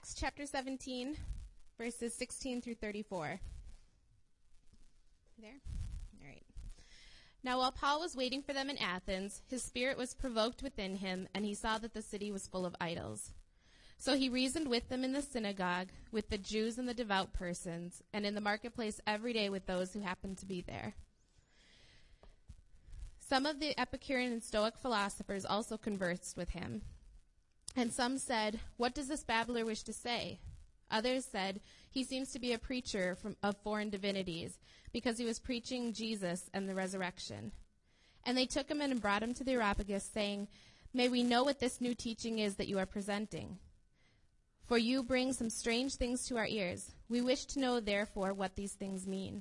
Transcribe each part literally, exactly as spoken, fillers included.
Acts chapter seventeen, verses sixteen through thirty-four. There? All right. Now while Paul was waiting for them in Athens, his spirit was provoked within him, and he saw that the city was full of idols. So he reasoned with them in the synagogue, with the Jews and the devout persons, and in the marketplace every day with those who happened to be there. Some of the Epicurean and Stoic philosophers also conversed with him. And some said, "What does this babbler wish to say?" Others said, "He seems to be a preacher from, of foreign divinities, because he was preaching Jesus and the resurrection." And they took him in and brought him to the Areopagus, saying, "May we know what this new teaching is that you are presenting? For you bring some strange things to our ears. We wish to know, therefore, what these things mean."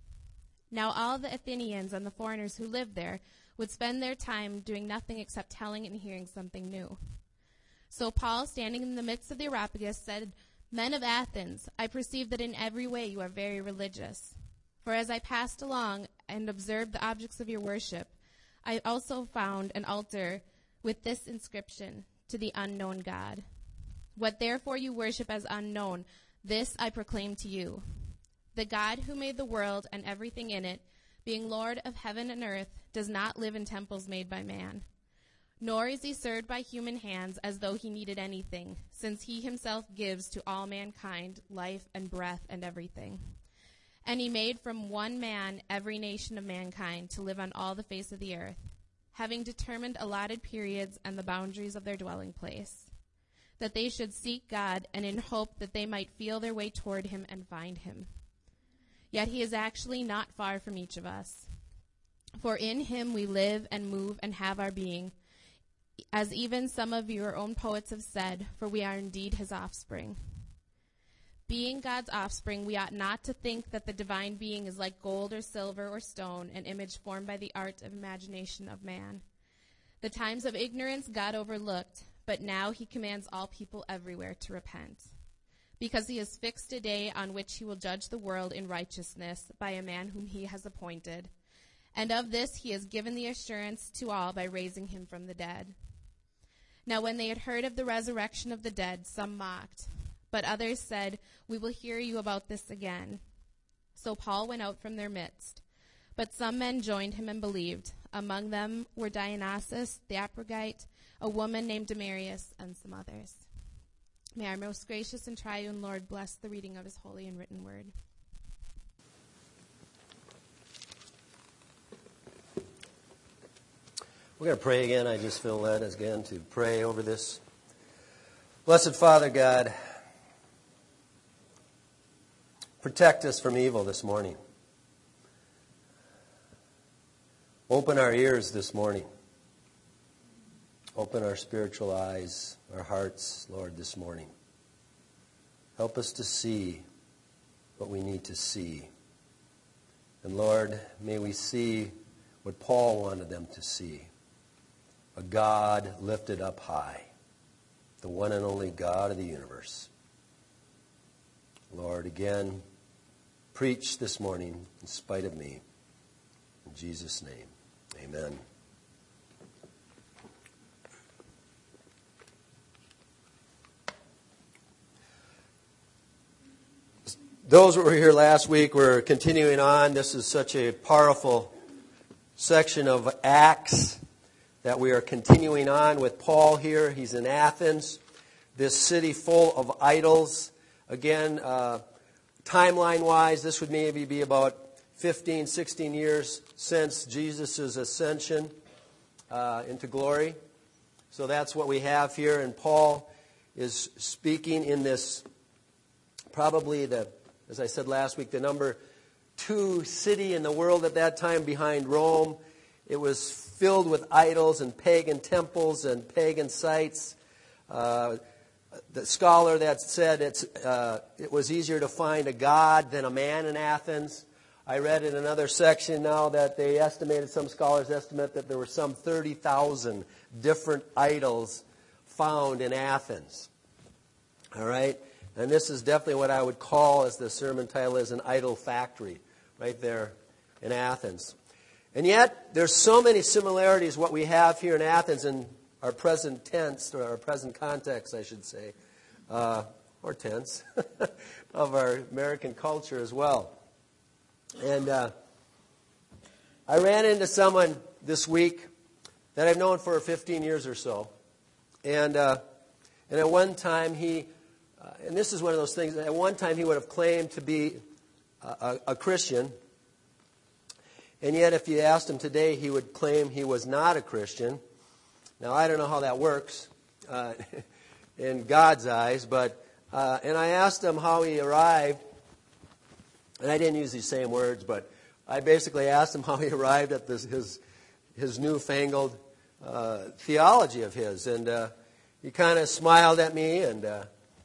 Now all the Athenians and the foreigners who lived there would spend their time doing nothing except telling and hearing something new. So Paul, standing in the midst of the Areopagus, said, "Men of Athens, I perceive that in every way you are very religious. For as I passed along and observed the objects of your worship, I also found an altar with this inscription, 'To the unknown God.' What therefore you worship as unknown, this I proclaim to you. The God who made the world and everything in it, being Lord of heaven and earth, does not live in temples made by man. Nor is he served by human hands as though he needed anything, since he himself gives to all mankind life and breath and everything. And he made from one man every nation of mankind to live on all the face of the earth, having determined allotted periods and the boundaries of their dwelling place, that they should seek God, and in hope that they might feel their way toward him and find him. Yet he is actually not far from each of us. For in him we live and move and have our being, as even some of your own poets have said, for we are indeed his offspring. Being God's offspring, we ought not to think that the divine being is like gold or silver or stone, an image formed by the art of imagination of man. The times of ignorance God overlooked, but now he commands all people everywhere to repent, because he has fixed a day on which he will judge the world in righteousness by a man whom he has appointed. And of this he has given the assurance to all by raising him from the dead. Now when they had heard of the resurrection of the dead, some mocked, but others said, "We will hear you about this again." So Paul went out from their midst. But some men joined him and believed. Among them were Dionysius the Areopagite, a woman named Damaris, and some others. May our most gracious and triune Lord bless the reading of his holy and written word. We're going to pray again. I just feel led again to pray over this. Blessed Father God, protect us from evil this morning. Open our ears this morning. Open our spiritual eyes, our hearts, Lord, this morning. Help us to see what we need to see. And Lord, may we see what Paul wanted them to see. A God lifted up high, the one and only God of the universe. Lord, again, preach this morning in spite of me. In Jesus' name, amen. Those that were here last week, we're continuing on. This is such a powerful section of Acts that we are continuing on with Paul here. He's in Athens, this city full of idols. Again, uh, timeline-wise, this would maybe be about fifteen, sixteen years since Jesus' ascension uh, into glory. So that's what we have here. And Paul is speaking in this, probably the, as I said last week, the number two city in the world at that time behind Rome. It was filled with idols and pagan temples and pagan sites. Uh, the scholar that said it's, uh, it was easier to find a god than a man in Athens. I read in another section now that they estimated, some scholars estimate that there were some thirty thousand different idols found in Athens. All right? And this is definitely what I would call, as the sermon title is, an idol factory right there in Athens. And yet, there's so many similarities what we have here in Athens in our present tense, or our present context, I should say. Uh, or tense, of our American culture as well. And uh, I ran into someone this week that I've known for fifteen years or so. And uh, and at one time he, uh, and this is one of those things, at one time he would have claimed to be a, a, a Christian. And yet if you asked him today, he would claim he was not a Christian. Now, I don't know how that works uh, in God's eyes, but, uh, and I asked him how he arrived, and I didn't use these same words, but I basically asked him how he arrived at this, his his newfangled uh, theology of his. And uh, he kind of smiled at me, and, uh,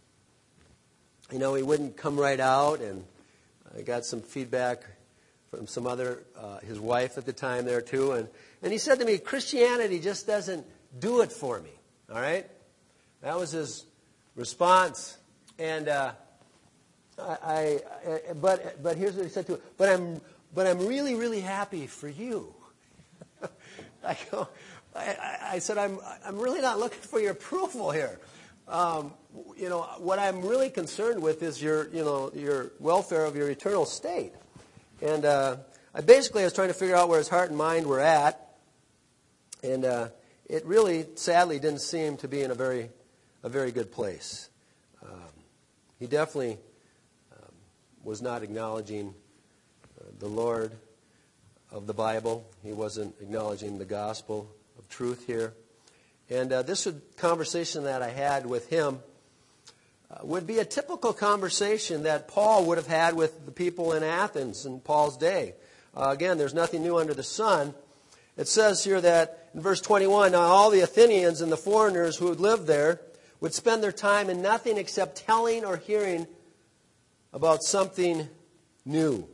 you know, he wouldn't come right out. And I got some feedback from some other, uh, his wife at the time there too. And, and he said to me, Christianity just doesn't do it for me. All right? That was his response. And uh, I, I, but but here's what he said to it. But I'm but I'm really really happy for you. I go. I, I said I'm I'm really not looking for your approval here. Um, you know what I'm really concerned with is your you know your welfare of your eternal state. And uh, I basically was trying to figure out where his heart and mind were at. And uh, it really, sadly, didn't seem to be in a very, a very good place. Um, he definitely um, was not acknowledging uh, the Lord of the Bible. He wasn't acknowledging the gospel of truth here. And uh, this was a conversation that I had with him uh, would be a typical conversation that Paul would have had with the people in Athens in Paul's day. Uh, again, there's nothing new under the sun. It says here that in verse twenty-one, now all the Athenians and the foreigners who had lived there would spend their time in nothing except telling or hearing about something new.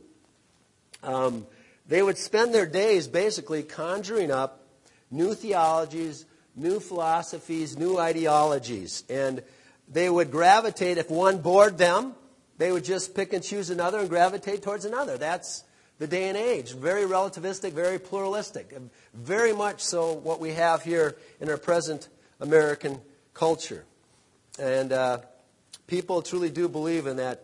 Um, they would spend their days basically conjuring up new theologies, new philosophies, new ideologies. And they would gravitate, if one bored them, they would just pick and choose another and gravitate towards another. That's the day and age. Very relativistic, very pluralistic. Very much so what we have here in our present American culture. And uh, people truly do believe in that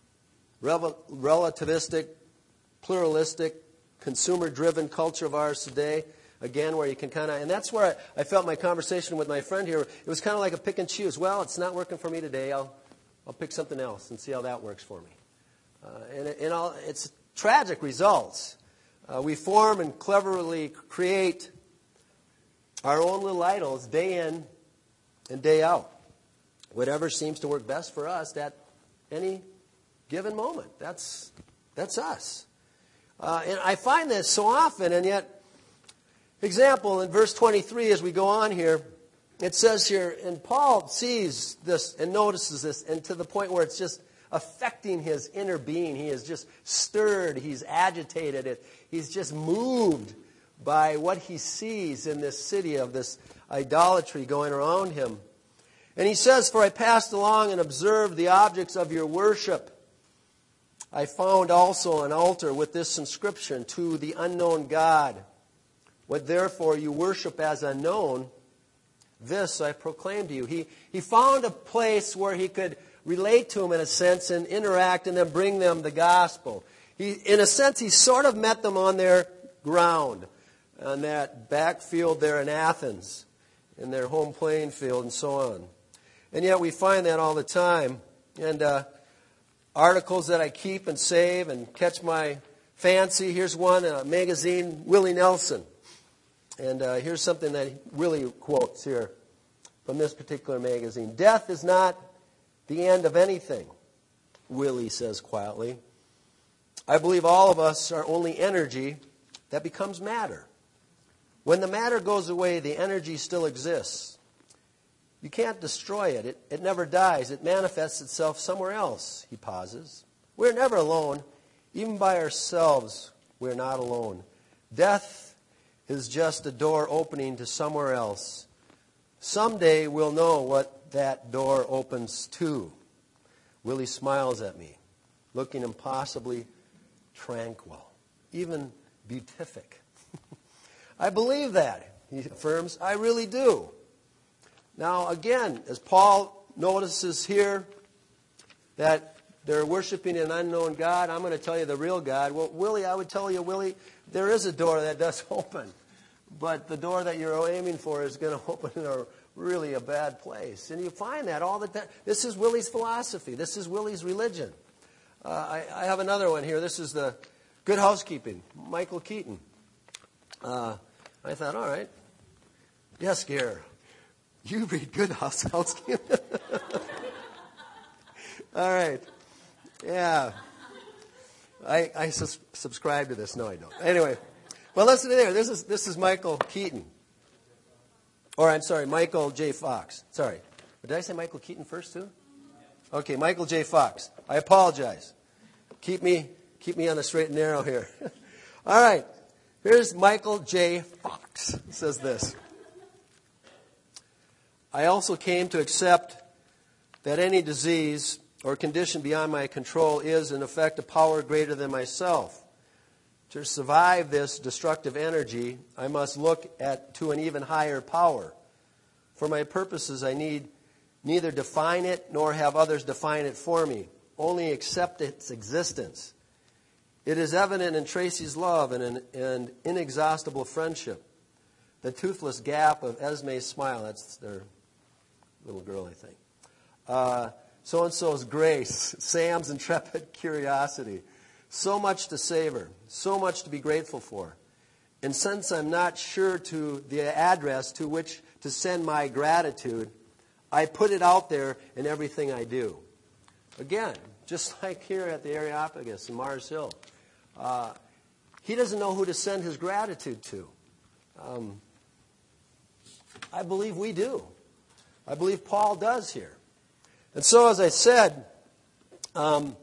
rel- relativistic, pluralistic, consumer-driven culture of ours today. Again, where you can kind of, and that's where I, I felt my conversation with my friend here. It was kind of like a pick and choose. Well, it's not working for me today. I'll, I'll pick something else and see how that works for me. Uh, and and all, it's tragic results. Uh, we form and cleverly create our own little idols day in and day out. Whatever seems to work best for us at any given moment. That's that's us. Uh, and I find this so often, and yet, example, in verse twenty-three, as we go on here, it says here, and Paul sees this and notices this, and to the point where it's just affecting his inner being. He is just stirred. He's agitated. It, he's just moved by what he sees in this city of this idolatry going around him. And he says, for I passed along and observed the objects of your worship. I found also an altar with this inscription, to the unknown God. What therefore you worship as unknown, this I proclaim to you. He, he found a place where he could relate to them in a sense and interact and then bring them the gospel. He, in a sense, he sort of met them on their ground, on that backfield there in Athens, in their home playing field and so on. And yet we find that all the time. And uh, articles that I keep and save and catch my fancy. Here's one, a magazine, Willie Nelson. And uh, here's something that Willie quotes here from this particular magazine. Death is not the end of anything, Willie says quietly. I believe all of us are only energy that becomes matter. When the matter goes away, the energy still exists. You can't destroy it. It, it never dies. It manifests itself somewhere else, he pauses. We're never alone. Even by ourselves, we're not alone. Death is just a door opening to somewhere else. Someday we'll know what that door opens to. Willie smiles at me, looking impossibly tranquil, even beatific. I believe that, he affirms. I really do. Now, again, as Paul notices here, that they're worshiping an unknown God. I'm going to tell you the real God. Well, Willie, I would tell you, Willie, there is a door that does open. But the door that you're aiming for is going to open in a really a bad place. And you find that all the time. This is Willie's philosophy. This is Willie's religion. Uh, I, I have another one here. This is the Good Housekeeping, Michael Keaton. Uh, I thought, all right. Yes, Gare, you read Good House Housekeeping. All right. Yeah. I, I sus- subscribe to this. No, I don't. Anyway, well, listen to there. This is this is Michael Keaton. Or I'm sorry, Michael J. Fox. Sorry. But did I say Michael Keaton first too? Okay, Michael J. Fox. I apologize. Keep me keep me on the straight and narrow here. All right. Here's Michael J. Fox. It says this. I also came to accept that any disease or condition beyond my control is, in effect, a power greater than myself. To survive this destructive energy, I must look at to an even higher power. For my purposes, I need neither define it nor have others define it for me, only accept its existence. It is evident in Tracy's love and an and inexhaustible friendship, the toothless gap of Esme's smile. That's their little girl, I think. Uh, So-and-so's grace, Sam's intrepid curiosity. So much to savor, so much to be grateful for. And since I'm not sure to the address to which to send my gratitude, I put it out there in everything I do. Again, just like here at the Areopagus in Mars Hill, uh, he doesn't know who to send his gratitude to. Um, I believe we do. I believe Paul does here. And so, as I said, um,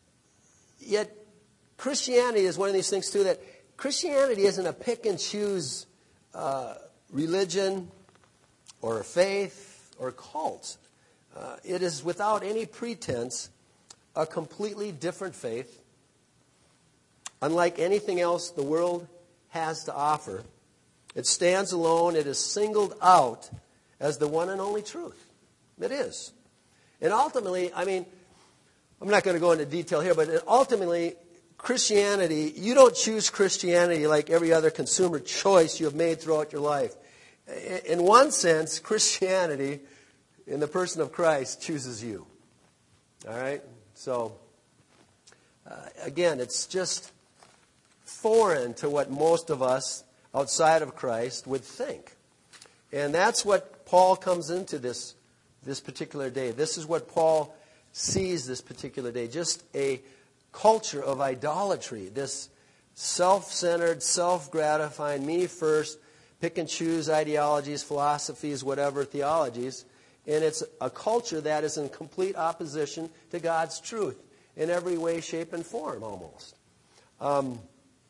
yet Christianity is one of these things, too, that Christianity isn't a pick-and-choose uh, religion or faith or cult. Uh, it is, without any pretense, a completely different faith, unlike anything else the world has to offer. It stands alone. It is singled out as the one and only truth. It is. And ultimately, I mean, I'm not going to go into detail here, but ultimately, Christianity, you don't choose Christianity like every other consumer choice you have made throughout your life. In one sense, Christianity, in the person of Christ, chooses you. All right? So, uh, again, it's just foreign to what most of us outside of Christ would think. And that's what Paul comes into this this particular day. This is what Paul sees this particular day. Just a culture of idolatry. This self-centered, self-gratifying, me first, pick and choose ideologies, philosophies, whatever, theologies. And it's a culture that is in complete opposition to God's truth in every way, shape, and form almost. Um,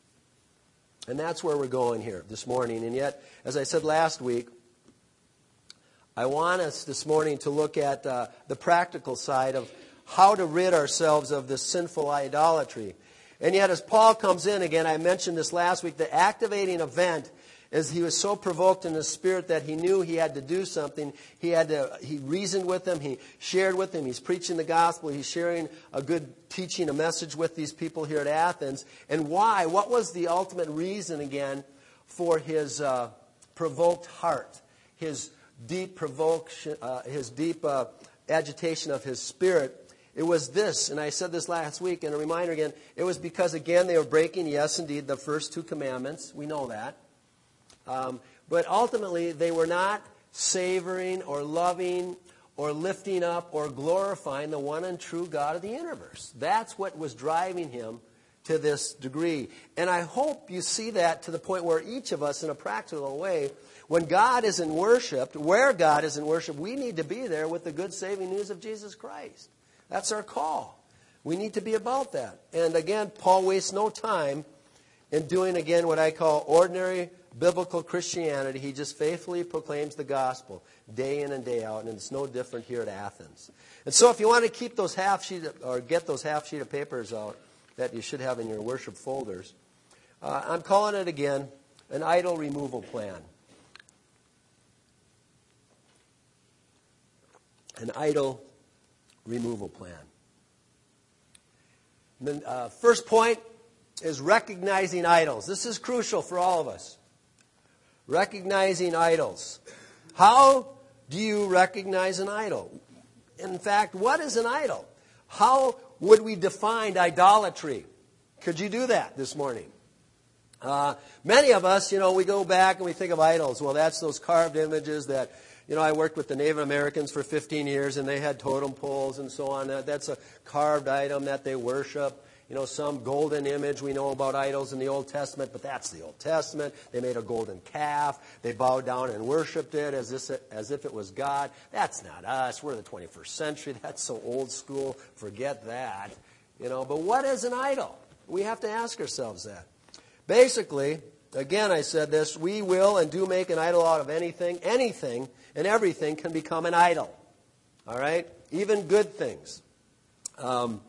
and that's where we're going here this morning. And yet, as I said last week, I want us this morning to look at uh, the practical side of how to rid ourselves of this sinful idolatry. And yet, as Paul comes in, again, I mentioned this last week, the activating event is he was so provoked in his spirit that he knew he had to do something. He had to. He reasoned with them. He shared with them. He's preaching the gospel. He's sharing a good teaching, a message with these people here at Athens. And why? What was the ultimate reason, again, for his uh, provoked heart? His deep provocation, uh, his deep uh, agitation of his spirit. It was this, and I said this last week, and a reminder again, it was because, again, they were breaking, yes, indeed, the first two commandments. We know that. Um, but ultimately, they were not savoring or loving or lifting up or glorifying the one and true God of the universe. That's what was driving him to this degree. And I hope you see that to the point where each of us, in a practical way, when God isn't worshipped, where God isn't worshipped, we need to be there with the good saving news of Jesus Christ. That's our call. We need to be about that. And again, Paul wastes no time in doing, again, what I call ordinary biblical Christianity. He just faithfully proclaims the gospel day in and day out, and it's no different here at Athens. And so if you want to keep those half sheet or get those half sheet of papers out that you should have in your worship folders, uh, I'm calling it again an idol removal plan. An idol removal plan. The uh, first point is recognizing idols. This is crucial for all of us. Recognizing idols. How do you recognize an idol? In fact, what is an idol? How would we define idolatry? Could you do that this morning? Uh, many of us, you know, we go back and we think of idols. Well, that's those carved images that, you know, I worked with the Native Americans for fifteen years, and they had totem poles and so on. That's a carved item that they worship. You know, some golden image. We know about idols in the Old Testament, but that's the Old Testament. They made a golden calf. They bowed down and worshipped it as, this, as if it was God. That's not us. We're the twenty-first century. That's so old school. Forget that. You know, but what is an idol? We have to ask ourselves that. Basically, again, I said this, we will and do make an idol out of anything. Anything and everything can become an idol. All right? Even good things. Um,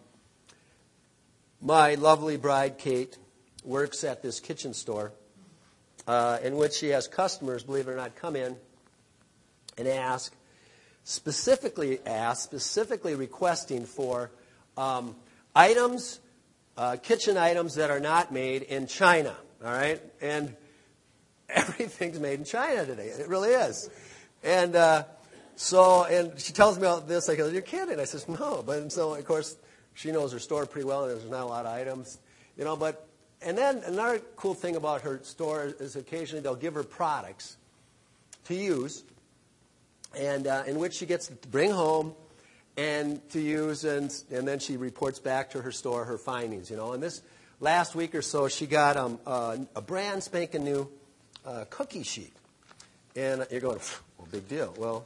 my lovely bride, Kate, works at this kitchen store uh, in which she has customers, believe it or not, come in and ask, specifically ask, specifically requesting for um, items, uh, kitchen items that are not made in China. All right? And everything's made in China today. It really is. And uh, so, and she tells me all this. I go, "You're kidding?" I says, "No." But and so, of course, she knows her store pretty well, and there's not a lot of items, you know. But and then another cool thing about her store is occasionally they'll give her products to use, and uh, in which she gets to bring home and to use, and and then she reports back to her store her findings, you know. And this last week or so, she got um, uh, a brand spanking new uh, cookie sheet, and you're going, well, big deal. Well,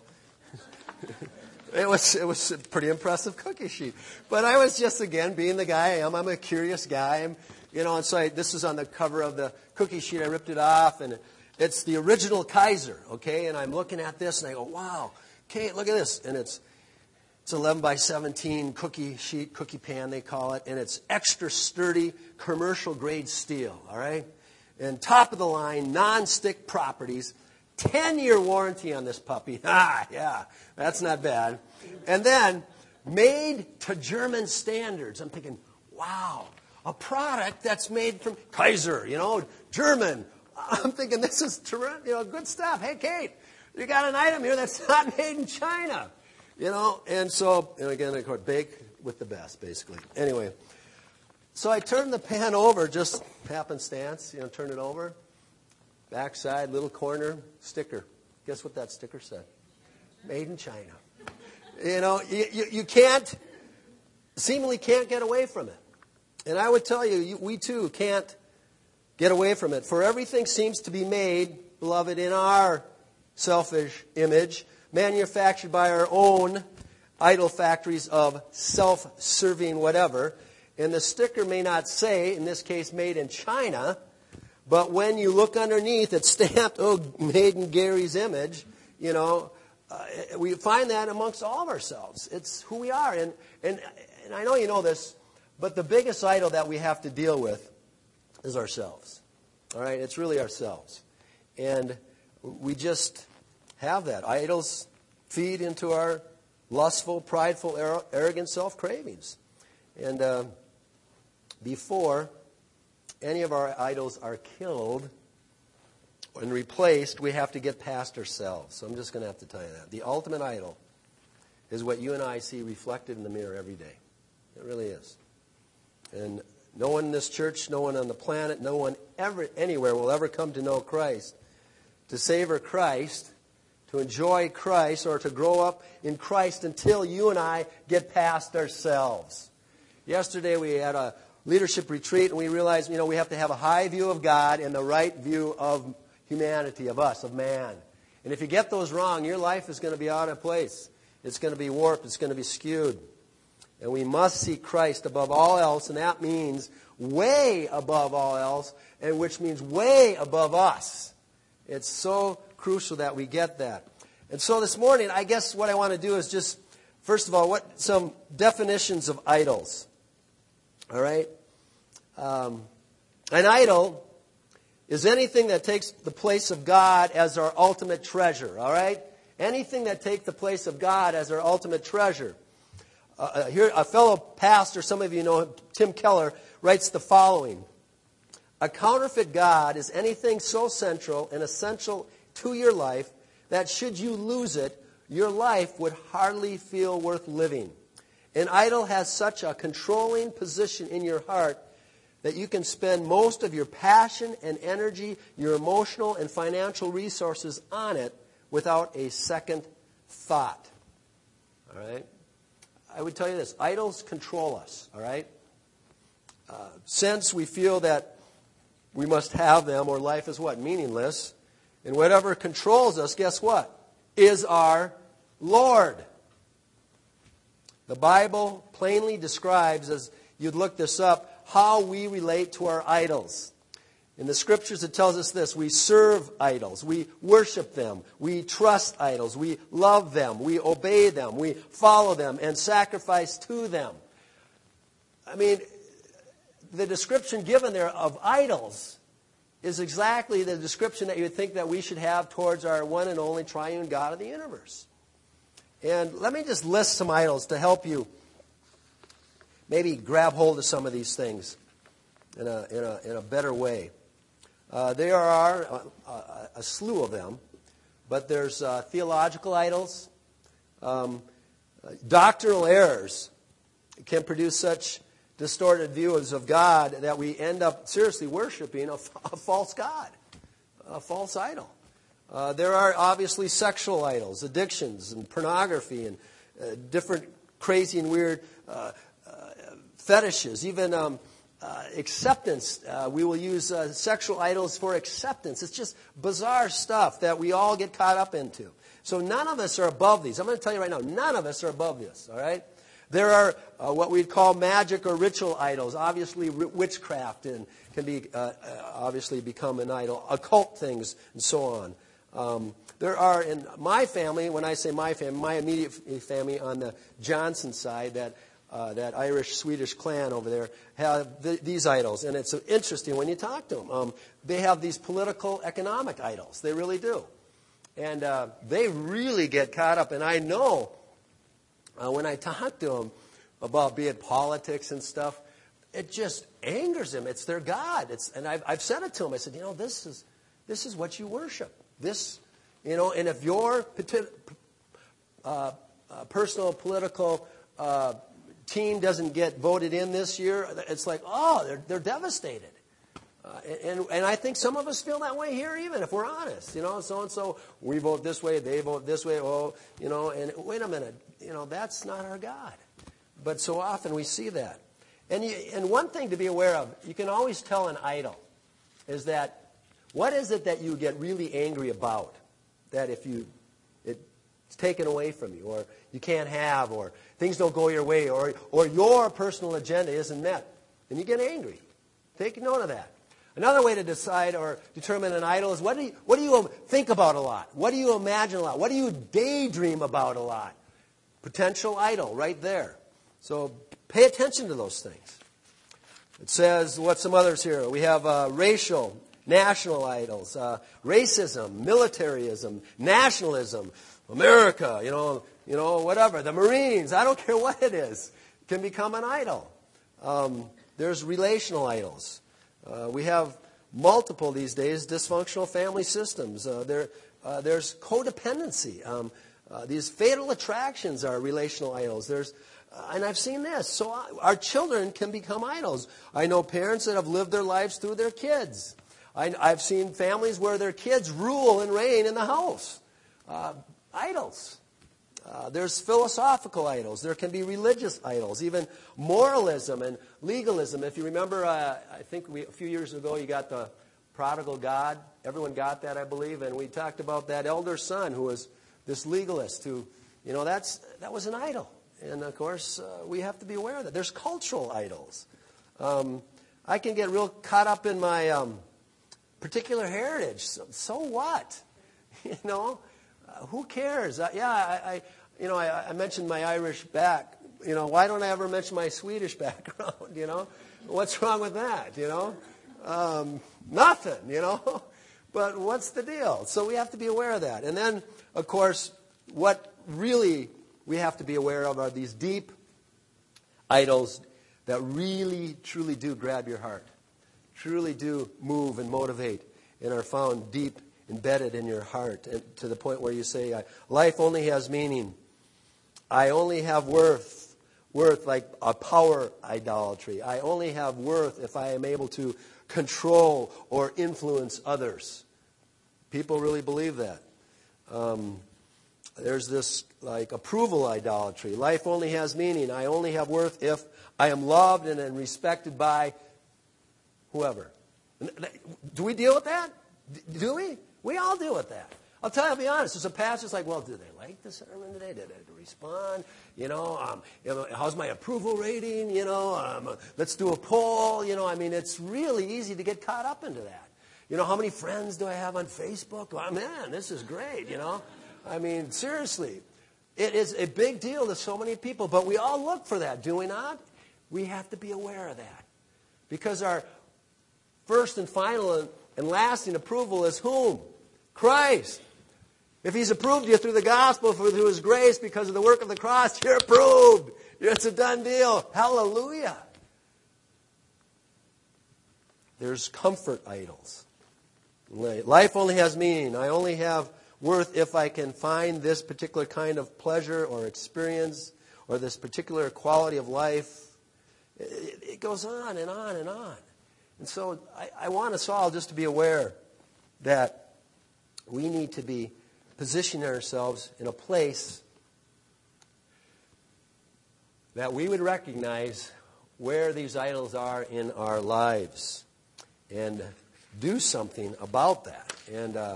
it was it was a pretty impressive cookie sheet. But I was just, again, being the guy I am. I'm a curious guy. I'm, you know, and so I, this is on the cover of the cookie sheet. I ripped it off, and it's the original Kaiser, okay? And I'm looking at this, and I go, wow, Kate, look at this. And it's it's eleven by seventeen cookie sheet, cookie pan, they call it. And it's extra sturdy, commercial-grade steel, all right? And top-of-the-line, non-stick properties. ten-year warranty on this puppy. Ah, yeah, that's not bad. And then, made to German standards. I'm thinking, wow, a product that's made from Kaiser, you know, German. I'm thinking, this is you know good stuff. Hey, Kate, you got an item here that's not made in China. You know, and so, and again, of course, bake with the best, basically. Anyway, so I turned the pan over, just happenstance, you know, turn it over. Backside, little corner, sticker. Guess what that sticker said? Made in China. You know, you, you, you can't, seemingly can't get away from it. And I would tell you, you, we too can't get away from it. For everything seems to be made, beloved, in our selfish image, manufactured by our own idol factories of self-serving whatever. And the sticker may not say, in this case, made in China, but when you look underneath, it's stamped, oh, made in Gary's image. You know, uh, we find that amongst all of ourselves. It's who we are. And, and, and I know you know this, but the biggest idol that we have to deal with is ourselves. All right? It's really ourselves. And we just have that. Idols feed into our lustful, prideful, arrogant self-cravings. And uh, before any of our idols are killed and replaced, we have to get past ourselves. So I'm just going to have to tell you that. The ultimate idol is what you and I see reflected in the mirror every day. It really is. And no one in this church, no one on the planet, no one ever anywhere will ever come to know Christ, to savor Christ, to enjoy Christ, or to grow up in Christ until you and I get past ourselves. Yesterday we had a leadership retreat, and we realized, you know, we have to have a high view of God and the right view of humanity, of us, of man. And if you get those wrong, your life is going to be out of place. It's going to be warped. It's going to be skewed. And we must see Christ above all else, and that means way above all else, and which means way above us. It's so crucial that we get that. And so this morning, I guess what I want to do is just, first of all, what some definitions of idols. All right? Um, an idol is anything that takes the place of God as our ultimate treasure. All right? Anything that takes the place of God as our ultimate treasure. Uh, here, a fellow pastor, some of you know him, Tim Keller, writes the following. A counterfeit God is anything so central and essential to your life that should you lose it, your life would hardly feel worth living. An idol has such a controlling position in your heart that you can spend most of your passion and energy, your emotional and financial resources on it without a second thought. All right? I would tell you this. Idols control us. All right? Uh, since we feel that we must have them or life is what? Meaningless. And whatever controls us, guess what? Is our Lord. The Bible plainly describes, as you'd look this up, how we relate to our idols. In the Scriptures it tells us this. We serve idols. We worship them. We trust idols. We love them. We obey them. We follow them and sacrifice to them. I mean, the description given there of idols is exactly the description that you would think that we should have towards our one and only triune God of the universe. And let me just list some idols to help you maybe grab hold of some of these things in a, in a, in a better way. Uh, there are a, a, a slew of them, but there's uh, theological idols. Um, doctrinal errors can produce such distorted views of God that we end up seriously worshiping a, a false God, a false idol. Uh, there are obviously sexual idols, addictions, and pornography, and uh, different crazy and weird uh, uh, fetishes, even um, uh, acceptance. Uh, we will use uh, sexual idols for acceptance. It's just bizarre stuff that we all get caught up into. So none of us are above these. I'm going to tell you right now, none of us are above this, all right? There are uh, what we'd call magic or ritual idols. Obviously, r- witchcraft and can be uh, obviously become an idol. Occult things and so on. Um, there are in my family. When I say my family, my immediate family on the Johnson side, that uh, that Irish Swedish clan over there have th- these idols, and it's interesting when you talk to them. Um, they have these political, economic idols. They really do, and uh, they really get caught up. And I know. Uh, when I talk to them about be it politics and stuff, it just angers them. It's their God. It's, and I've, I've said it to them. I said, you know, this is this is what you worship. This, you know, and if your uh, uh, personal political uh, team doesn't get voted in this year, it's like, oh, they're they're devastated. Uh, and and I think some of us feel that way here, even if we're honest. You know, so and so, we vote this way, they vote this way. Oh, you know, and wait a minute. You know, that's not our God. But so often we see that. And you, and one thing to be aware of, you can always tell an idol, is that what is it that you get really angry about? That if you it's taken away from you, or you can't have, or things don't go your way, or or your personal agenda isn't met, and you get angry. Take note of that. Another way to decide or determine an idol is what do you, what do you think about a lot? What do you imagine a lot? What do you daydream about a lot? Potential idol right there. So pay attention to those things. It says, what's some others here? We have uh, racial, national idols, uh, racism, militarism, nationalism, America, you know, you know, whatever. The Marines, I don't care what it is, can become an idol. Um, there's relational idols. Uh, we have multiple these days dysfunctional family systems. Uh, there, uh, there's codependency. Um, Uh, these fatal attractions are relational idols. There's, uh, and I've seen this. So I, our children can become idols. I know parents that have lived their lives through their kids. I, I've seen families where their kids rule and reign in the house. Uh, idols. Uh, there's philosophical idols. There can be religious idols, even moralism and legalism. If you remember, uh, I think we, a few years ago you got the prodigal God. Everyone got that, I believe. And we talked about that elder son who was this legalist who, you know, that's that was an idol. And, of course, uh, we have to be aware of that. There's cultural idols. Um, I can get real caught up in my um, particular heritage. So, so what? You know, uh, who cares? Uh, yeah, I, I, you know, I, I mentioned my Irish back. You know, why don't I ever mention my Swedish background, you know? What's wrong with that, you know? Um, nothing, you know? But what's the deal? So we have to be aware of that. And then, of course, what really we have to be aware of are these deep idols that really, truly do grab your heart, truly do move and motivate, and are found deep embedded in your heart, and to the point where you say, life only has meaning. I only have worth, worth like a power idolatry. I only have worth if I am able to control or influence others. People really believe that. Um, there's this like approval idolatry. Life only has meaning. I only have worth if I am loved and am respected by whoever. Do we deal with that? Do we? We all deal with that. I'll tell you, I'll be honest. As a pastor, it's like, well, did they like the sermon today? Did they respond? You know, um, you know, how's my approval rating? You know, um, let's do a poll. You know, I mean, it's really easy to get caught up into that. You know, how many friends do I have on Facebook? Well, man, this is great, you know. I mean, seriously, it is a big deal to so many people, but we all look for that, do we not? We have to be aware of that. Because our first and final and lasting approval is whom? Christ. If he's approved you through the gospel, through his grace, because of the work of the cross, you're approved. It's a done deal. Hallelujah. There's comfort idols. Life only has meaning. I only have worth if I can find this particular kind of pleasure or experience or this particular quality of life. It, it goes on and on and on. And so I, I want us all just to be aware that we need to be positioning ourselves in a place that we would recognize where these idols are in our lives and do something about that. And uh,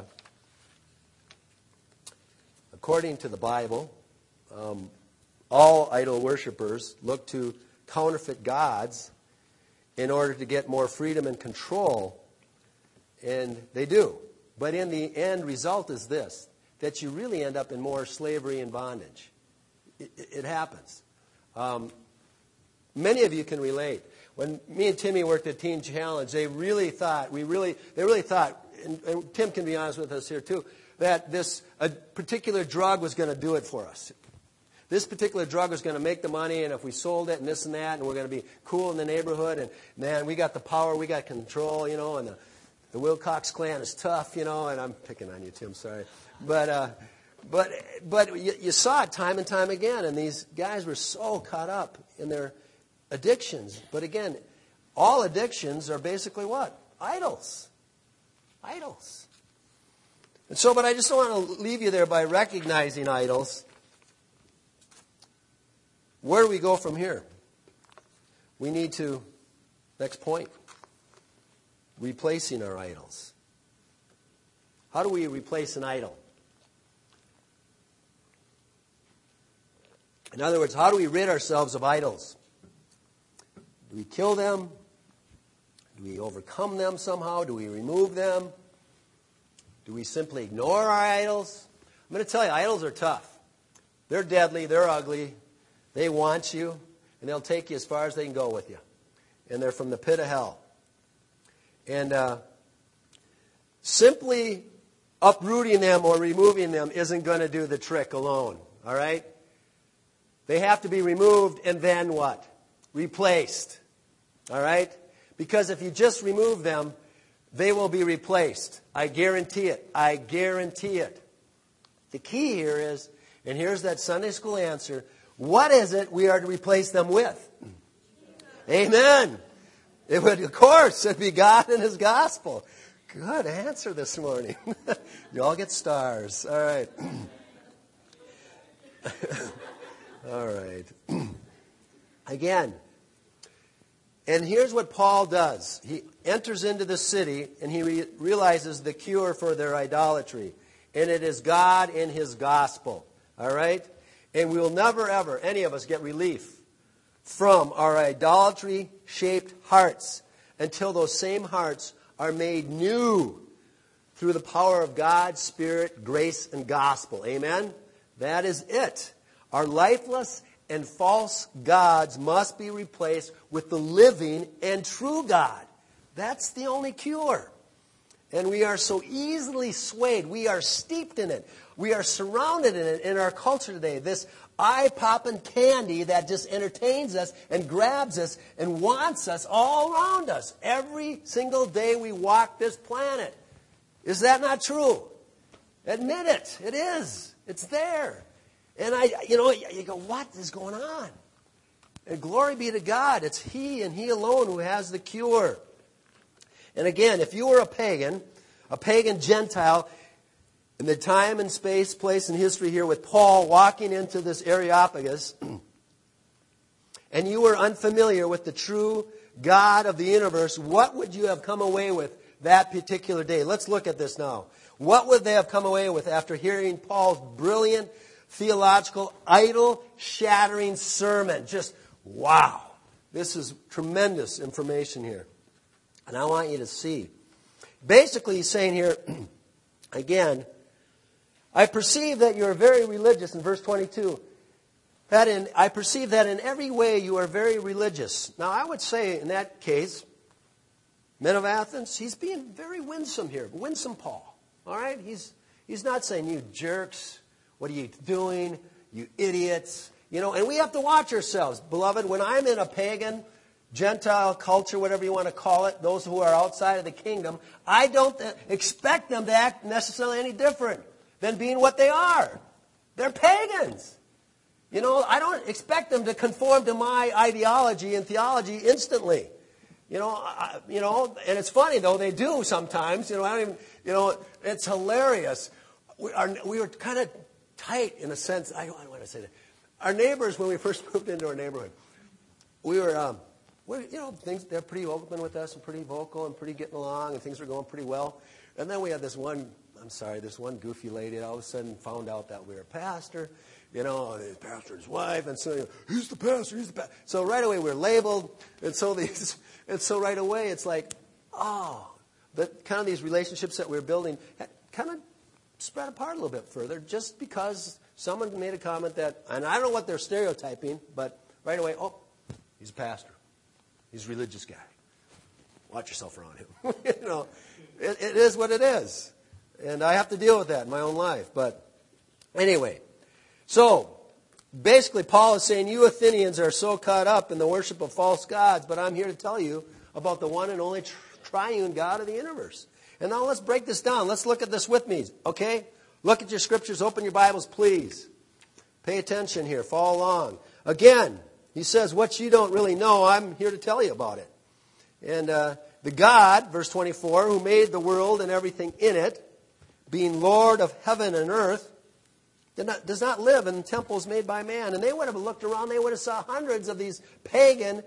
according to the Bible, um, all idol worshipers look to counterfeit gods in order to get more freedom and control, and they do. But in the end result is this, that you really end up in more slavery and bondage. It, it happens. Um, many of you can relate. When me and Timmy worked at Teen Challenge, they really thought, we really, they really thought, and, and Tim can be honest with us here too, that this a particular drug was going to do it for us. This particular drug was going to make the money, and if we sold it and this and that, and we're going to be cool in the neighborhood, and man, we got the power, we got control, you know, and the, the Wilcox clan is tough, you know, and I'm picking on you, Tim, sorry. But uh, but but you, you saw it time and time again, and these guys were so caught up in their addictions. But again, all addictions are basically what? Idols. Idols. And so, but I just don't want to leave you there by recognizing idols. Where do we go from here? We need to, next point, replacing our idols. How do we replace an idol? In other words, how do we rid ourselves of idols? Do we kill them? Do we overcome them somehow? Do we remove them? Do we simply ignore our idols? I'm going to tell you, idols are tough. They're deadly. They're ugly. They want you, and they'll take you as far as they can go with you. And they're from the pit of hell. And uh, simply uprooting them or removing them isn't going to do the trick alone. All right? They have to be removed and then what? Replaced. All right? Because if you just remove them, they will be replaced. I guarantee it. I guarantee it. The key here is, and here's that Sunday school answer, what is it we are to replace them with? Amen. It would, of course, it'd be God and His gospel. Good answer this morning. You all get stars. All right. All right. Again. And here's what Paul does. He enters into the city and he re- realizes the cure for their idolatry. And it is God and His gospel. All right? And we will never, ever, any of us, get relief from our idolatry-shaped hearts until those same hearts are made new through the power of God's Spirit, grace, and gospel. Amen? That is it. Our lifeless and false gods must be replaced with the living and true God. That's the only cure. And we are so easily swayed. We are steeped in it. We are surrounded in it in our culture today. This eye-popping candy that just entertains us and grabs us and wants us all around us every single day we walk this planet. Is that not true? Admit it. It is. It's there. And I, you know, you go, what is going on? And glory be to God. It's He and He alone who has the cure. And again, if you were a pagan, a pagan Gentile, in the time and space, place, and history here with Paul walking into this Areopagus, and you were unfamiliar with the true God of the universe, what would you have come away with that particular day? Let's look at this now. What would they have come away with after hearing Paul's brilliant theological, idol-shattering sermon? Just, wow. This is tremendous information here. And I want you to see. Basically, he's saying here, again, I perceive that you are very religious, in verse twenty-two. That in, I perceive that in every way you are very religious. Now, I would say in that case, men of Athens, he's being very winsome here. Winsome Paul. All right? He's, he's not saying, you jerks, what are you doing? You idiots. You know, and we have to watch ourselves. Beloved, when I'm in a pagan, Gentile culture, whatever you want to call it, those who are outside of the kingdom, I don't expect them to act necessarily any different than being what they are. They're pagans. You know, I don't expect them to conform to my ideology and theology instantly. You know, I, you know, and it's funny though, they do sometimes. You know, I don't even, you know, it's hilarious. We are, we were kind of tight in a sense. I don't, I don't want to say that. Our neighbors, when we first moved into our neighborhood, we were, um, we, you know, things, they're pretty open with us and pretty vocal and pretty getting along and things were going pretty well. And then we had this one, I'm sorry, this one goofy lady all of a sudden found out that we were a pastor, you know, the pastor's wife, and so, you know, he's the pastor, he's the pastor. So right away we're labeled, and so these, and so right away it's like, oh, the kind of these relationships that we're building kind of spread apart a little bit further just because someone made a comment that, and I don't know what they're stereotyping, but right away, oh, he's a pastor. He's a religious guy. Watch yourself around him. you know, it, it is what it is. And I have to deal with that in my own life. But anyway, so basically Paul is saying you Athenians are so caught up in the worship of false gods, but I'm here to tell you about the one and only triune God of the universe. And now let's break this down. Let's look at this with me, okay? Look at your scriptures. Open your Bibles, please. Pay attention here. Follow along. Again, he says, what you don't really know, I'm here to tell you about it. And uh, the God, verse twenty-four, who made the world and everything in it, being Lord of heaven and earth, did not, does not live in temples made by man. And they would have looked around, they would have saw hundreds of these pagan,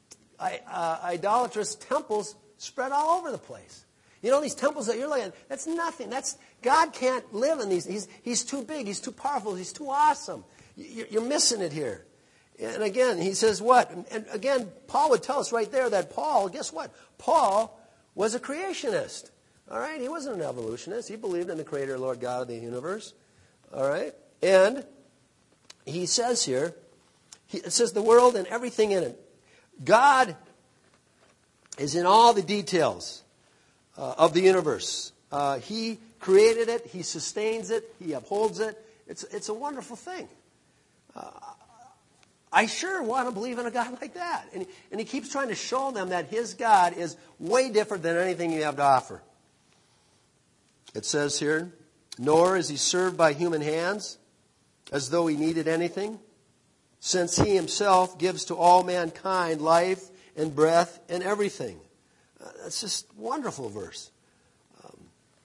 uh, idolatrous temples spread all over the place. You know, these temples that you're looking at, that's nothing. That's God can't live in these. He's, he's too big. He's too powerful. He's too awesome. You're missing it here. And again, he says what? And again, Paul would tell us right there that Paul, guess what? Paul was a creationist. All right? He wasn't an evolutionist. He believed in the Creator, Lord God of the universe. All right? And he says here, he, it says the world and everything in it. God is in all the details uh, of the universe. Uh, he created it. He sustains it. He upholds it. It's, it's a wonderful thing. Uh, I sure want to believe in a God like that. And, and he keeps trying to show them that his God is way different than anything you have to offer. It says here, nor is he served by human hands as though he needed anything, since he himself gives to all mankind life and breath and everything. Uh, that's just a wonderful verse. Um,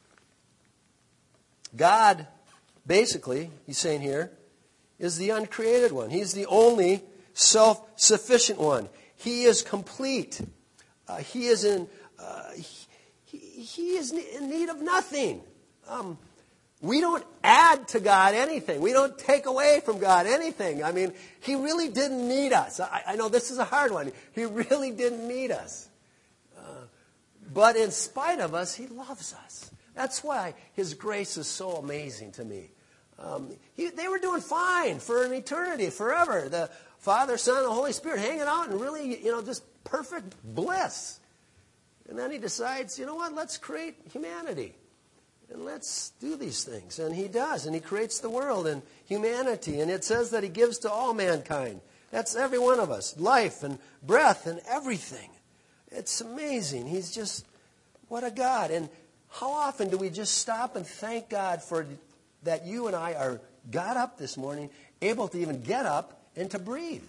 God, basically, he's saying here, is the uncreated one. He's the only self-sufficient one. He is complete. Uh, he is in uh, he, he is in need of nothing. Um, we don't add to God anything. We don't take away from God anything. I mean, he really didn't need us. I, I know this is a hard one. He really didn't need us. Uh, but in spite of us, he loves us. That's why his grace is so amazing to me. Um, he, they were doing fine for an eternity, forever. The Father, Son, and the Holy Spirit hanging out and really, you know, just perfect bliss. And then he decides, you know what, let's create humanity. and let's do these things. And he does, and he creates the world and humanity. And it says that he gives to all mankind. That's every one of us, life and breath and everything. It's amazing. He's just, what a God. And how often do we just stop and thank God for that you and I are got up this morning, able to even get up and to breathe?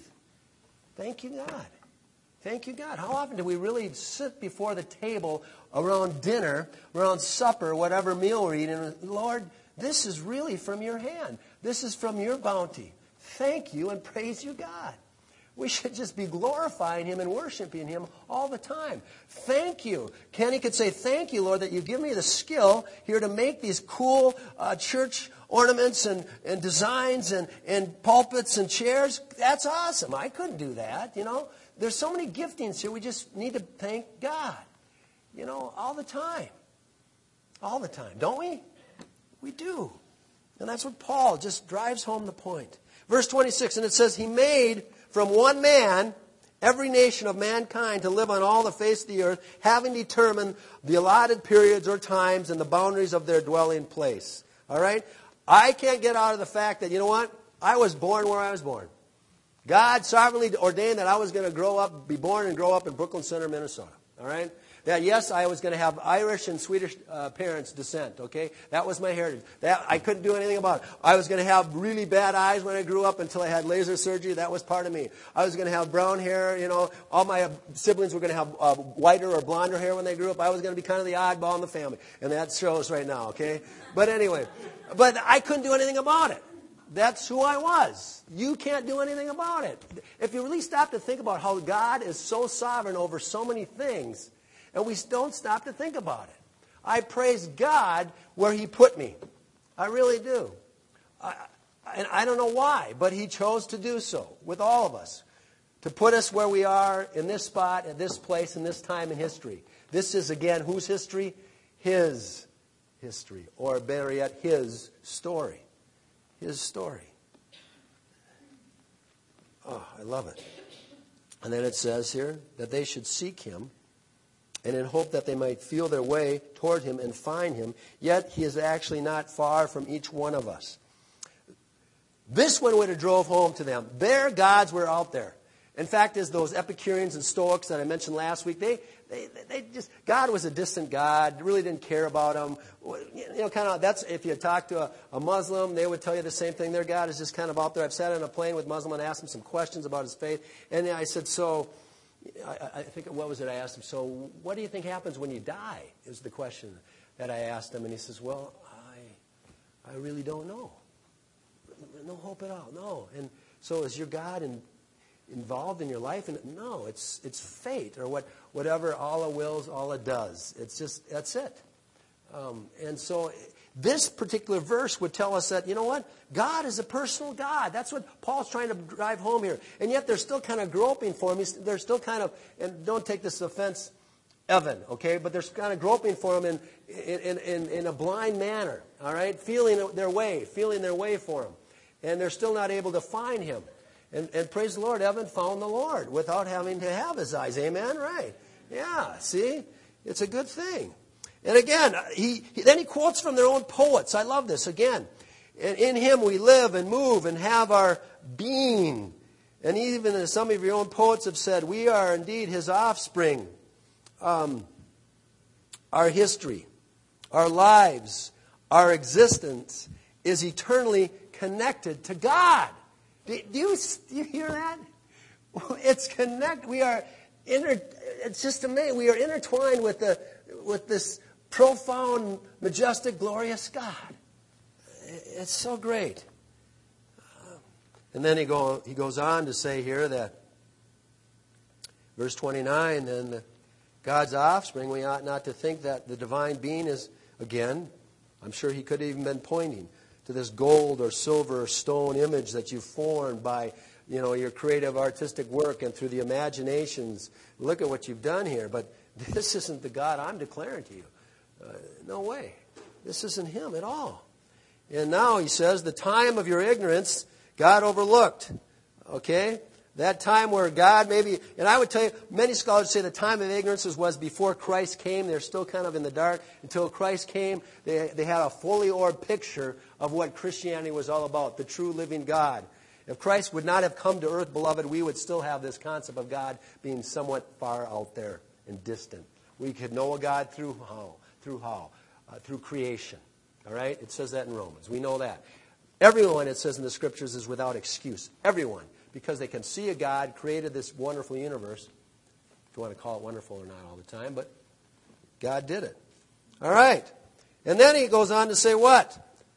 Thank you, God. Thank you, God. How often do we really sit before the table around dinner, around supper, whatever meal we're eating, and Lord, this is really from your hand. This is from your bounty. Thank you and praise you, God. We should just be glorifying him and worshiping him all the time. Thank you. Kenny could say, thank you, Lord, that you give me the skill here to make these cool uh, church ornaments and, and designs and, and pulpits and chairs. That's awesome. I couldn't do that, you know. There's so many giftings here. We just need to thank God, you know, all the time. All the time, don't we? We do. And that's what Paul just drives home the point. Verse twenty-six, and it says, he made from one man every nation of mankind to live on all the face of the earth, having determined the allotted periods or times and the boundaries of their dwelling place. All right? I can't get out of the fact that, you know what? I was born where I was born. God sovereignly ordained that I was going to grow up, be born and grow up in Brooklyn Center, Minnesota. All right? That, yes, I was going to have Irish and Swedish uh, parents' descent, okay? That was my heritage. That I couldn't do anything about it. I was going to have really bad eyes when I grew up until I had laser surgery. That was part of me. I was going to have brown hair, you know. All my siblings were going to have uh, whiter or blonder hair when they grew up. I was going to be kind of the oddball in the family. And that shows right now, okay? But anyway, but I couldn't do anything about it. That's who I was. You can't do anything about it. If you really stop to think about how God is so sovereign over so many things, and we don't stop to think about it. I praise God where he put me. I really do. I, and I don't know why, but he chose to do so with all of us. To put us where we are in this spot, at this place, in this time in history. This is, again, whose history? His history. Or better yet, his story. His story. Oh, I love it. And then it says here that they should seek him, and in hope that they might feel their way toward him and find him. Yet he is actually not far from each one of us. This one would have drove home to them. Their gods were out there. In fact, as those Epicureans and Stoics that I mentioned last week, they, they, they just, God was a distant God, really didn't care about them. You know, kind of, that's, if you talk to a, a Muslim, they would tell you the same thing. Their God is just kind of out there. I've sat on a plane with a Muslim and asked him some questions about his faith. And I said, so, I, I think, what was it I asked him? So, what do you think happens when you die, is the question that I asked him. And he says, well, I, I really don't know. No hope at all, no. And so is your God in, involved in your life? And no, it's it's fate, or what whatever Allah wills, Allah does. It's just, that's it. Um, and so this particular verse would tell us that, you know what? God is a personal God. That's what Paul's trying to drive home here. And yet they're still kind of groping for him. They're still kind of, and don't take this offense, Evan, okay? But they're kind of groping for him in, in, in, in a blind manner, all right? Feeling their way, feeling their way for him. And they're still not able to find him. And, and praise the Lord, Evan found the Lord without having to have his eyes. Amen? Right. Yeah, see? It's a good thing. And again, he, he then he quotes from their own poets. I love this. Again, in, in him we live and move and have our being. And even as some of your own poets have said, we are indeed his offspring. Um, our history, our lives, our existence is eternally connected to God. Do, do, you, do you hear that? It's connect. We are inter. It's just amazing. We are intertwined with the with this profound, majestic, glorious God. It's so great. And then he go he goes on to say here that verse twenty-nine. Then the, God's offspring. We ought not to think that the divine being is, again, I'm sure he could have even been pointing to this gold or silver or stone image that you formed by, you know, your creative artistic work and through the imaginations. Look at what you've done here. But this isn't the God I'm declaring to you. Uh, no way. This isn't him at all. And now he says, the time of your ignorance God overlooked. Okay? That time where God maybe, and I would tell you, many scholars say the time of ignorance was before Christ came. They're still kind of in the dark. Until Christ came, they, they had a fully orbed picture of what Christianity was all about, the true living God. If Christ would not have come to earth, beloved, we would still have this concept of God being somewhat far out there and distant. We could know a God through how? Through how? Uh, through creation. All right? It says that in Romans. We know that. Everyone, it says in the Scriptures, is without excuse. Everyone. Because they can see a God created this wonderful universe. If you want to call it wonderful or not all the time, but God did it. All right. And then he goes on to say what?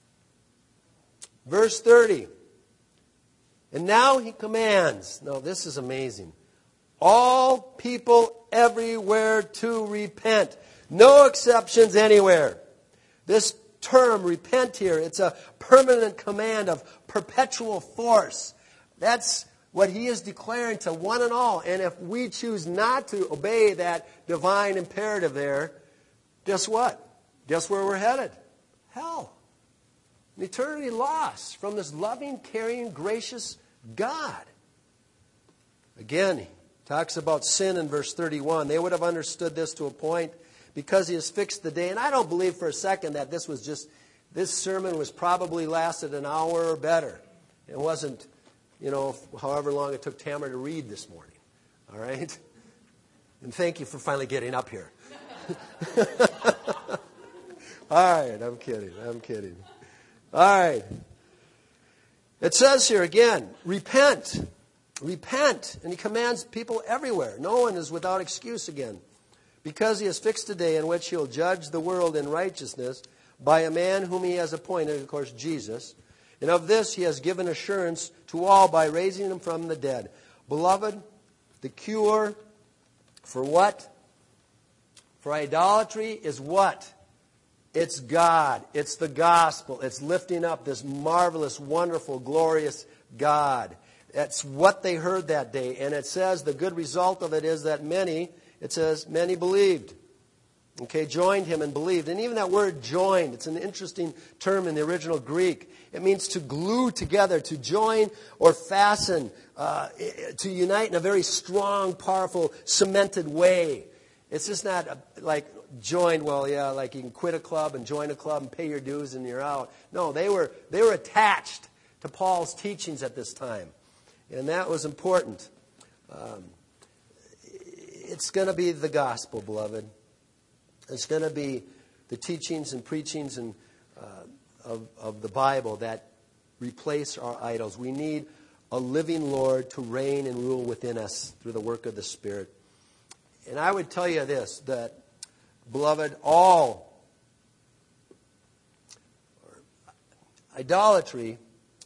Verse thirty. And now he commands. Now this is amazing. All people everywhere to repent. No exceptions anywhere. This term, repent here, it's a permanent command of perpetual force. That's what he is declaring to one and all. And if we choose not to obey that divine imperative there, guess what? Guess where we're headed? Hell. An eternity lost from this loving, caring, gracious God. Again, he talks about sin in verse thirty-one. They would have understood this to a point because he has fixed the day. And I don't believe for a second that this was just, this sermon was probably lasted an hour or better. It wasn't, you know, however long it took Tamara to read this morning. All right? And thank you for finally getting up here. All right, I'm kidding. I'm kidding. All right. It says here again, repent. Repent. And he commands people everywhere. No one is without excuse again. Because he has fixed a day in which he'll judge the world in righteousness by a man whom he has appointed, of course, Jesus. And of this he has given assurance to all by raising him from the dead. Beloved, the cure for what? For idolatry is what? It's God. It's the gospel. It's lifting up this marvelous, wonderful, glorious God. That's what they heard that day. And it says the good result of it is that many, it says, many believed. Okay, joined him and believed. And even that word joined, it's an interesting term in the original Greek. It means to glue together, to join or fasten, uh, to unite in a very strong, powerful, cemented way. It's just not uh, like joined, well, yeah, like you can quit a club and join a club and pay your dues and you're out. No, they were they were attached to Paul's teachings at this time. And that was important. Um, it's going to be the gospel, beloved. It's going to be the teachings and preachings and uh, of, of the Bible that replace our idols. We need a living Lord to reign and rule within us through the work of the Spirit. And I would tell you this, that, beloved, all idolatry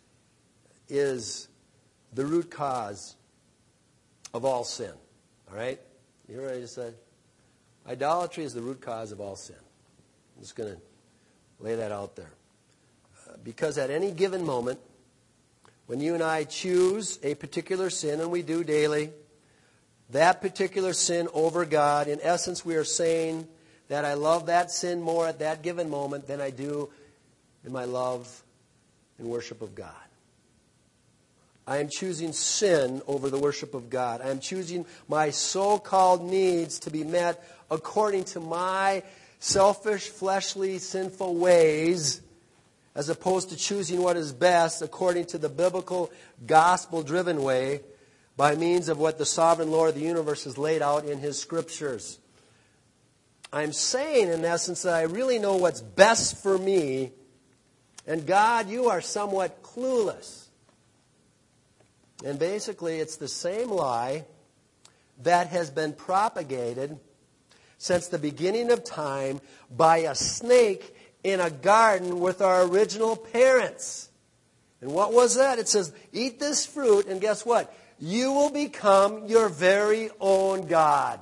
is the root cause of all sin. All right? You hear what I just said? Idolatry is the root cause of all sin. I'm just going to lay that out there. Uh, because at any given moment, when you and I choose a particular sin, and we do daily, that particular sin over God, in essence we are saying that I love that sin more at that given moment than I do in my love and worship of God. I am choosing sin over the worship of God. I am choosing my so-called needs to be met according to my selfish, fleshly, sinful ways, as opposed to choosing what is best according to the biblical, gospel-driven way by means of what the sovereign Lord of the universe has laid out in His Scriptures. I'm saying, in essence, that I really know what's best for me, and God, you are somewhat clueless. And basically, it's the same lie that has been propagated since the beginning of time by a snake in a garden with our original parents. And what was that? It says, eat this fruit, and guess what? You will become your very own God.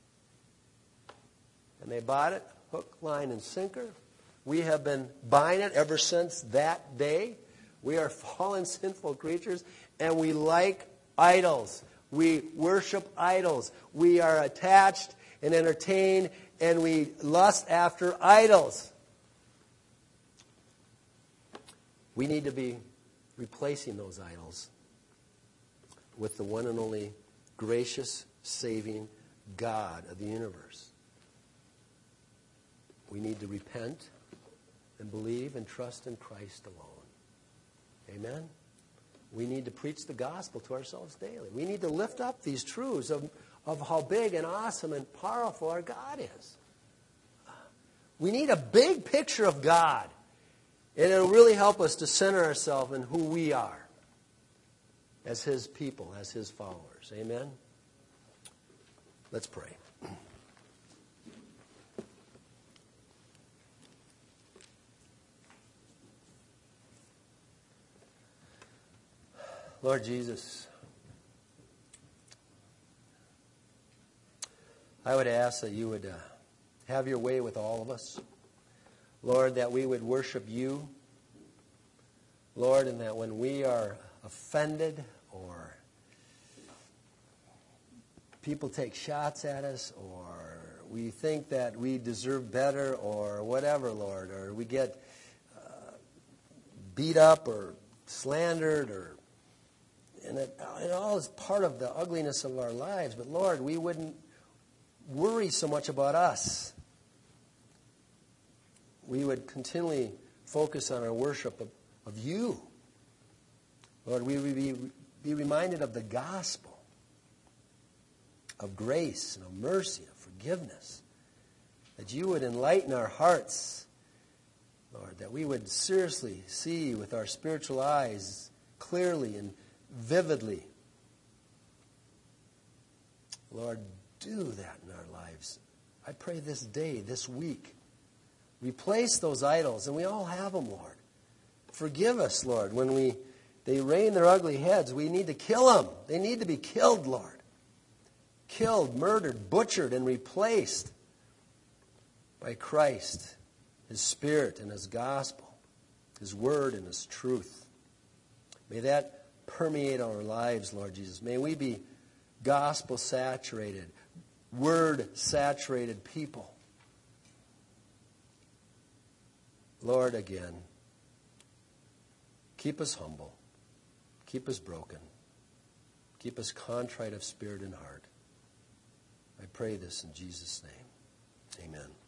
And they bought it, hook, line, and sinker. We have been buying it ever since that day. We are fallen, sinful creatures, and we like idols. We worship idols. We are attached and entertained, and we lust after idols. We need to be replacing those idols with the one and only gracious, saving God of the universe. We need to repent and believe and trust in Christ alone. Amen? We need to preach the gospel to ourselves daily. We need to lift up these truths of, of how big and awesome and powerful our God is. We need a big picture of God. And it'll really help us to center ourselves in who we are as His people, as His followers. Amen? Let's pray. Lord Jesus, I would ask that you would uh, have your way with all of us. Lord, that we would worship you. Lord, and that when we are offended or people take shots at us or we think that we deserve better or whatever, Lord, or we get uh, beat up or slandered or And it, it all is part of the ugliness of our lives. But Lord, we wouldn't worry so much about us. We would continually focus on our worship of, of you. Lord, we would be, be reminded of the gospel, of grace and of mercy, of forgiveness. That you would enlighten our hearts, Lord, that we would seriously see with our spiritual eyes clearly and vividly. Lord, do that in our lives. I pray this day, this week. Replace those idols, and we all have them, Lord. Forgive us, Lord, when we they reign their ugly heads. We need to kill them. They need to be killed, Lord. Killed, murdered, butchered, and replaced by Christ, His Spirit and His gospel, His word and His truth. May that permeate our lives, Lord Jesus. May we be gospel-saturated, word-saturated people. Lord, again, keep us humble. Keep us broken. Keep us contrite of spirit and heart. I pray this in Jesus' name. Amen.